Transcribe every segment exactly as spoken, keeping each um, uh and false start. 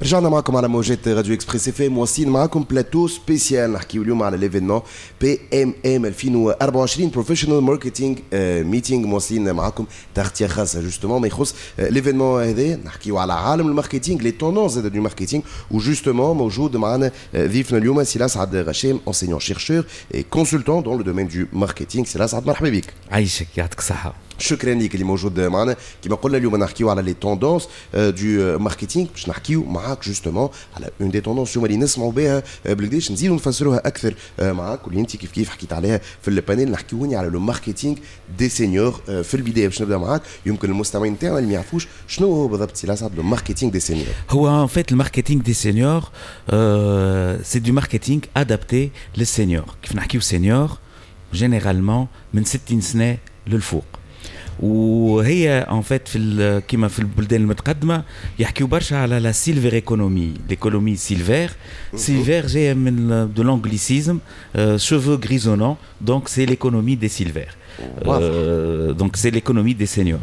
رجعنا معكم على موجات راديو اكسبريس اف ام، مواصلين معكم بلاتو سبيسيال نحكيو اليوم على ليفينمون بي ام ام ألفين وأربعة وعشرين بروفيشنال ماركتينغ ميتينغ. مواصلين معكم تغطيه خاصه جوستومون ما يخص ليفينمون هذا، نحكيو على عالم الماركتينغ، لي توندونس زاد دو ماركتينغ. وجوستومون موجود معنا ضيفنا اليوم سي الاسعد غشام، انسينيون شيرشور اي كونسلتون دون لو دومين دو ماركتينغ. سي الاسعد مرحبا بك. عايشك يعطيك الصحه. شكرا لك اللي موجود معنا. كما قلنا اليوم نحكيو على لي توندونس دو ماركتينغ، باش نحكيو معاك جوستومون على اون دي توندونس اليوم اللي نسمعوا بها بالقداش، نزيدوا نفسروها اكثر معاك، واللي انت كيف كيف حكيت عليها في البانيل. نحكيوني على لو ماركتينغ دي سينيور. في البدايه باش نبدا معاك، يمكن المستمعين تاعنا اللي ما يعرفوش شنو هو بالضبط سي الاسعد لو ماركتينغ دي سينيور. هو en fait le marketing des seniors euh, c'est du marketing adapté للسينيور. كيف نحكيو سينيور جينيرالمون من ستين سنه للفوق، وهي ان فيت في كيما في البلدان المتقدمه يحكيو برشا على لا سيلفر ايكونومي، ليكونومي سيلفر. سيلفر جايه من دو لانجليسيزم شوفو غريزونون، دونك سي ليكونومي دي سيلفر، دونك سي ليكونومي دي سينيور.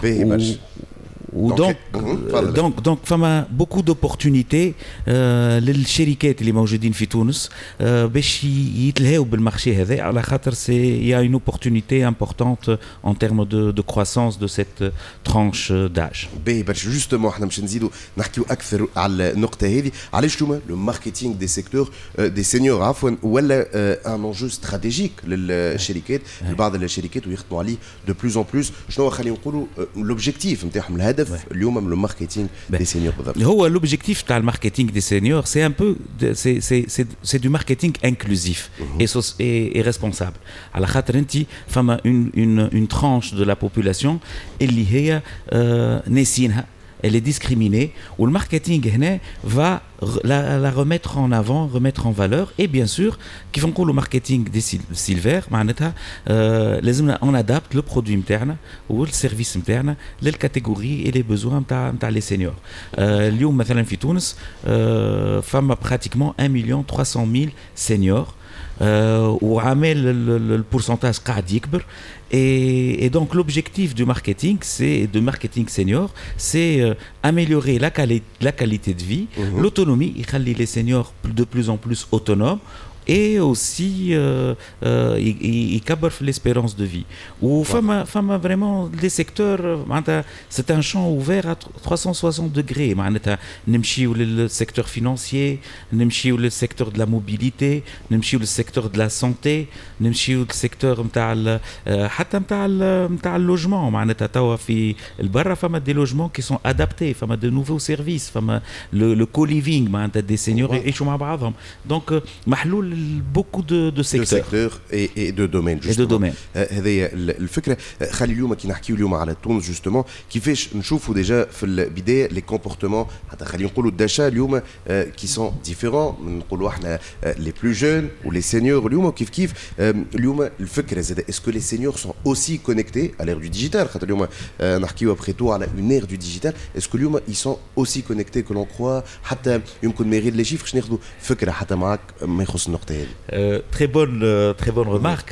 ودونك دونك دونك فما بوكو دوبورتونيتي للشركات اللي موجودين في تونس باش يتلهاو بالمارشي هذا، على خاطر سي يا اون اوبورتونيتي امبورطونت ان تيرم دو دو كرواسونس دو سيت ترانش داج. باهي برشا. جوستومون احنا باش نزيدوا نحكيو اكثر على النقطه هذه، علاش هما لو ماركتينغ دي سيكتور دي سينيور عفوا، ولا ان انجو استراتيجيك للشركات، لبعض الشركات ويخدموا عليه دو بلوز ان بلوس. شنو خلينا نقولوا لوبجيكتيف نتاعهم، الهدف اليوم من الماركتينغ دي سينيور بالضبط؟ هو لوبجيكتيف تاع الماركتينغ دي سينيور سي ان بو سي سي سي سي دو ماركتينغ انكلوزيف اي اي ريسبونسابل، على خاطر انت فما اون اون اون ترانش دو لا بوبولاسيون اللي هي ناسينها، elle est discriminée, ou le marketing va la, la remettre en avant, remettre en valeur. Et bien sûr, qui font que le marketing des silver, euh, on adapte le produit interne ou le service interne les catégories et les besoins de les seniors. اليوم مثلا في تونس فما pratiquement un million trois cent mille seniors. Euh, وعامل البورسنتاج قاعد يكبر. Et, et donc l'objectif du marketing, c'est de marketing senior, c'est euh, améliorer la, quali- la qualité de vie, mm-hmm. l'autonomie. Il y a les seniors de plus en plus autonomes. Et aussi, euh, euh, il, il cabre l'espérance de vie. Ou femme, femme vraiment les secteurs, c'est un champ ouvert à trois cent soixante degrés. Nemchi ou le secteur financier, nemchi ou le secteur de la mobilité, nemchi ou le secteur de la santé, nemchi ou le secteur متاع حتى متاع متاع اللوجمون. معناتها توا في البرة فما des logements qui sont adaptés, فما de nouveaux services, فما le, le co-living معناتها des seniors يعيشوا مع بعضهم. Donc محلول beaucoup de, de secteurs. De secteurs et, et de domaines. Et de domaines. هذه الفكرة. خلي اليوم كي نحكيو اليوم على تونس جوستومون كيفاش نشوفوا ديجا في البداية لي كومبورتمون، حتى خلينا نقولوا الداشا اليوم كي سون ديفيرون، نقولوا احنا لي بلو جون ولي سينيور اليوم كيف كيف. اليوم الفكرة زاد اسكو لي سينيور سون اوسي كونيكتي على لير دو ديجيتال، خاطر اليوم نحكيو ابخي تو على اون اير دو ديجيتال. اسكو اليوم اي سون اوسي كونيكتي كو لون كروا، حتى يمكن ما يغير لي شيفر باش ناخذوا فكرة حتى معاك ما يخص النقطة هذه. Euh, très bonne, euh, très bonne remarque.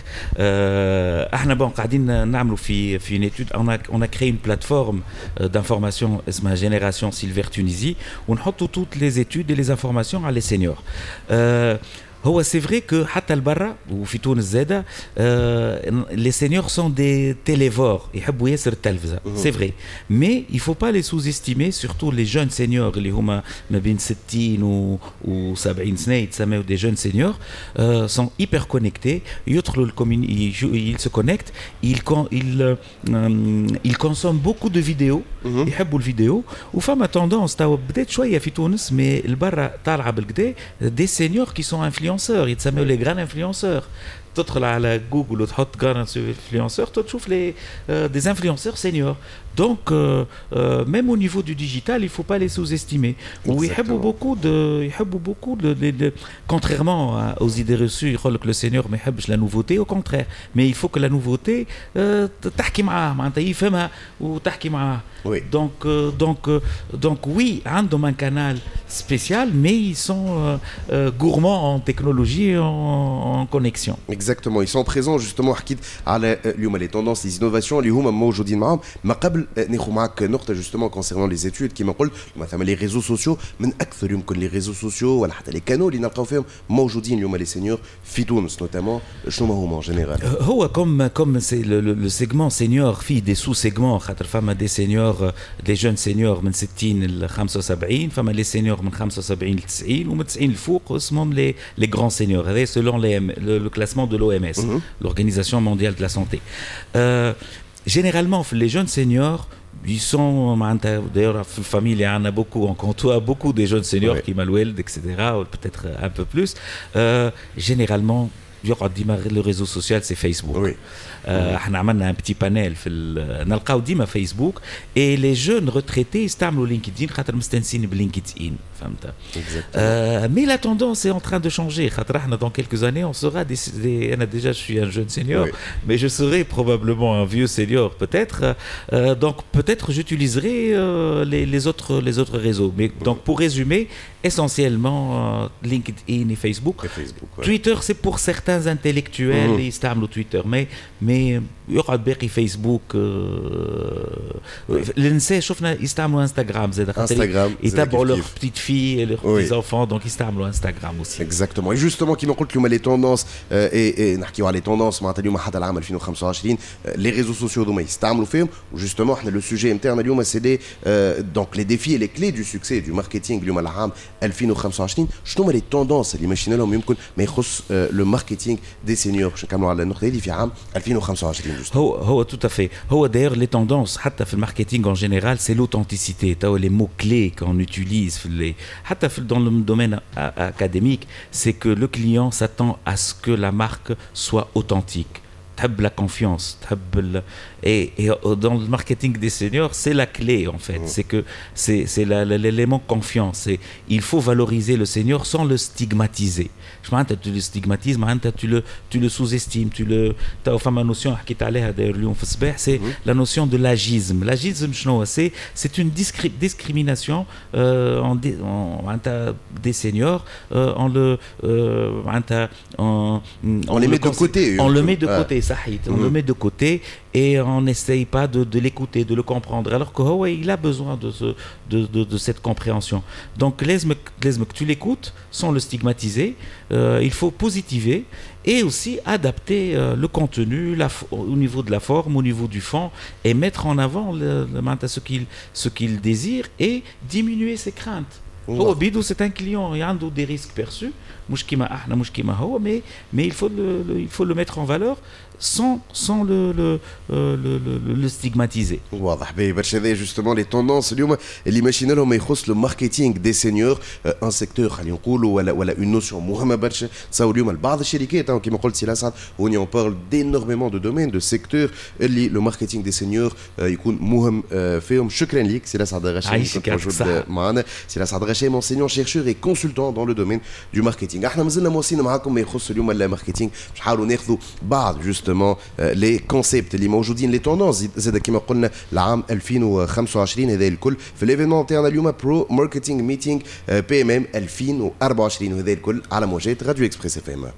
احنا bon قاعدين نعملوا في في une étude. On a on a créé une plateforme euh, d'information اسمها Génération Silver Tunisie, où on نحطوا toutes les études et les informations على les seniors. Euh, هو سي فري كو حتى لبرا وفي تونس زاده لي سينيور سون دي تيليفور، يحبوا ياسر التلفزه، سي فري. مي il faut pas les sous-estimer, surtout les jeunes seniors اللي هما ما بين ستين و سبعين سنه يتسموا دي جون سينيور، sont hyper connectés. يدخلوا الكومين ils se connectent, ils ils ils consomment beaucoup de vidéos، يحبوا الفيديو. وفما تندونس توا بدات شويه في تونس، مي البرا طالعه بالكدا دي سينيور qui sont influenceurs، يتسموا les grands influenceurs. تدخل على جوجل وتحط جراند انفلونسور تشوف لي des influenceurs seniors. Donc euh, euh, même au niveau du digital, il faut pas les sous-estimer. ويحبوا beaucoup de يحبوا beaucoup de, de, de contrairement aux idées reçues يقول لك le senior ما يحبش la nouveauté. Au contraire, mais il faut que la nouveauté euh, تحكي معاه معناتها يفهمها وتحكي معاه. Oui. Donc euh, donc euh, donc oui, عندهم un canal spécial, mais ils sont euh, euh, gourmands en technologie et en, en connexion. exactement ils sont présents justement حكيت على اليوم les tendances les innovations اللي هما موجودين معاهم ما قبل ناخذ معك نقطه justement concernant les études كما قلت مثلا les réseaux sociaux من اكثر يمكن les réseaux sociaux ولا حتى les canaux اللي نلقاو فيهم موجودين اليوم les seniors في تونس notamment شنو هما en général هو comme comme c'est le, le, le segment senior في des sous-segments خاطر فما des seniors des jeunes seniors من ستين ل خمسة وسبعين فما les seniors من خمسة وسبعين ل تسعين ومن تسعين لفوق اسمهم les les grands seniors هذا selon les, le, le classement de l'O M S mm-hmm. l'Organisation mondiale de la santé euh, généralement les jeunes seniors ils sont d'ailleurs في الفاميليا عندنا beaucoup on côtoie beaucoup des jeunes seniors qui malweld et cetera ou peut-être un peu plus euh, généralement يقعد ديما le réseau social c'est Facebook oui. احنا عملنا un petit panel في نلقاو ديما فيسبوك et les jeunes retraités يستعملوا لينكدين خاطر مستانسين بلينكدين فهمت euh, mais la tendance est en train de changer خاطر احنا dans quelques années on sera des, des انا déjà je suis un jeune senior oui. mais je serai probablement un vieux senior peut-être euh, donc peut-être j'utiliserai euh, les, les autres les autres réseaux mais donc pour résumer essentiellement euh, LinkedIn et Facebook, et Facebook ouais. Twitter c'est pour certains intellectuels ils يستعملوا Twitter mais mais يقعد باقي فيسبوك النساء شفنا يستعملوا انستغرام زاد خاطر يتابعوا لور بتيت في لور بتيت انفون دونك يستعملوا انستغرام aussi exactement et justement كيما قلت اليوم les tendances et نحكيو على les tendances معناتها اليوم حتى العام ألفين وخمسة وعشرين les réseaux sociaux هذوما يستعملوا فيهم وجوستومون احنا لو سوجي نتاعنا اليوم سي دي دونك les défis et les clés du succès du marketing اليوم العام ألفين وخمسة وعشرين شنو هما les tendances اللي ماشيين لهم يمكن ما يخص لو ماركتينغ دي سينيور باش نكملوا على النقطه هذه في عام ألفين وخمسة وعشرين هو هو tout à fait هو d'ailleurs les tendances حتى في الماركتينغ en général c'est l'authenticité تاو les mots clés qu'on utilise في les حتى في dans le domaine académique c'est que le client s'attend à ce que la marque soit authentique تحب la confiance تحب et, et dans le marketing des seniors c'est la clé en fait mmh. c'est que c'est c'est la, la, l'élément confiance c'est il faut valoriser le senior sans le stigmatiser je معناتها tu le stigmatises معناتها tu le tu le sous-estimes tu le تا فما notion حكيت عليها d'ailleurs اليوم في الصباح c'est mmh. la notion de l'agisme l'agisme شنو c'est c'est une discri- discrimination euh, en, dé, en معناتها des seniors euh, en le euh, معناتها on, on les met de côté on le met de côté صحيت on le met de côté et on n'essaye pas de, de l'écouter, de le comprendre. Alors que Huawei, il a besoin de, ce, de, de, de cette compréhension. Donc, que tu l'écoutes sans le stigmatiser, euh, il faut positiver et aussi adapter euh, le contenu la, au niveau de la forme, au niveau du fond et mettre en avant le, le, ce qu'il ce qu'il désire et diminuer ses craintes. هو بيدو c'est un client il عنده des risques perçus مش كيما احنا مش كيما هو mais mais il faut le, le il faut le mettre en valeur sans sans le le le, le, le stigmatiser. واضح باهي برشا هذا justement les tendances اليوم اللي ماشيين لهم يخص le marketing des seniors un secteur خلينا نقولوا ولا ولا une notion مهمه برشا تصور اليوم لبعض الشركات كما قلت سي لاسعد on en parle d'énormément de domaines de secteurs اللي le marketing des seniors يكون مهم فيهم. شكرا لك سي لاسعد غشيم كنت موجود معنا. سي لاسعد غشيم enseignant chercheur et consultant dans le domaine du marketing. احنا مازلنا مواصلين معاكم ما يخص اليوم الماركتينغ باش نحاولوا ناخذوا بعض justement les concepts اللي موجودين les tendances زاد كما قلنا العام ألفين وخمسة وعشرين هذا الكل في الايفينمون تاعنا اليوم برو ماركتينغ ميتينغ بي ام ام ألفين وأربعة وعشرين وهذا الكل على موجات راديو اكسبريس اف ام.